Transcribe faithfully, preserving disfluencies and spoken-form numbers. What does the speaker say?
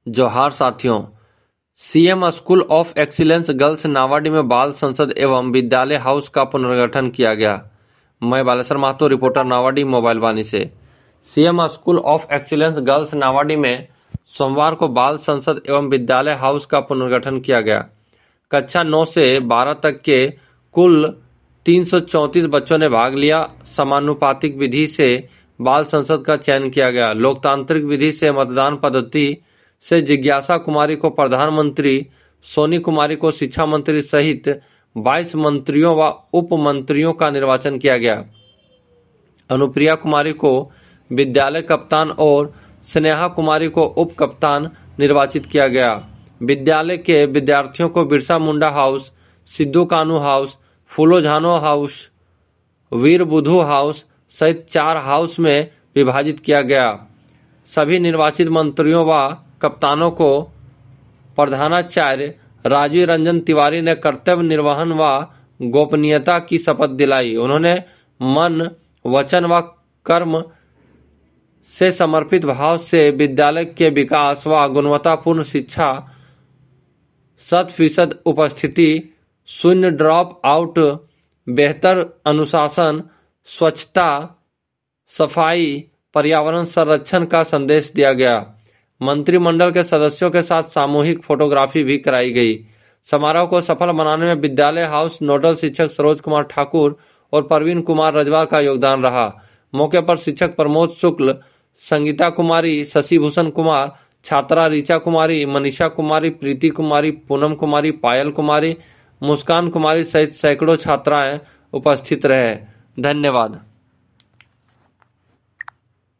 जोहार साथियों, CM school of excellence girls Nawadih में बाल संसद एवं विद्यालय हाउस का पुनर्गठन किया गया। मैं बालेश्वर महतो, रिपोर्टर नावाडी मोबाइल वाणी से। CM school of excellence girls Nawadih में सोमवार को बाल संसद एवं विद्यालय हाउस का पुनर्गठन किया गया। कक्षा नौ से बारह तक के कुल तीन सौ चौंतीस बच्चों ने भाग लिया। समानुपातिक विधि से बाल संसद का चयन किया गया। लोकतांत्रिक विधि से मतदान पद्धति से जिज्ञासा कुमारी को प्रधानमंत्री, सोनी कुमारी को शिक्षा मंत्री सहित बाईस मंत्रियों व उप मंत्रियों का निर्वाचन किया गया। अनुप्रिया कुमारी को विद्यालय कप्तान और स्नेहा कुमारी को उप कप्तान निर्वाचित किया गया। विद्यालय के विद्यार्थियों को Birsa Munda house, Sidhu Kanhu house, Phulo Jhano house, वीर बुधू हाउस सहित चार हाउस में विभाजित किया गया। सभी निर्वाचित मंत्रियों व कप्तानों को प्रधानाचार्य राजीव रंजन तिवारी ने कर्तव्य निर्वहन व गोपनीयता की शपथ दिलाई। उन्होंने मन, वचन व कर्म से समर्पित भाव से विद्यालय के विकास व गुणवत्तापूर्ण शिक्षा, शत फीसद उपस्थिति, शून्य ड्रॉप आउट, बेहतर अनुशासन, स्वच्छता, सफाई, पर्यावरण संरक्षण का संदेश दिया गया। मंत्रिमंडल के सदस्यों के साथ सामूहिक फोटोग्राफी भी कराई गई। समारोह को सफल बनाने में विद्यालय हाउस नोडल शिक्षक सरोज कुमार ठाकुर और प्रवीण कुमार रजवार का योगदान रहा। मौके पर शिक्षक प्रमोद शुक्ल, संगीता कुमारी, शशि भूषण कुमार, छात्रा ऋचा कुमारी, मनीषा कुमारी, प्रीति कुमारी, पूनम कुमारी, पायल कुमारी, मुस्कान कुमारी सहित सैकड़ों छात्राएं उपस्थित रहे। धन्यवाद।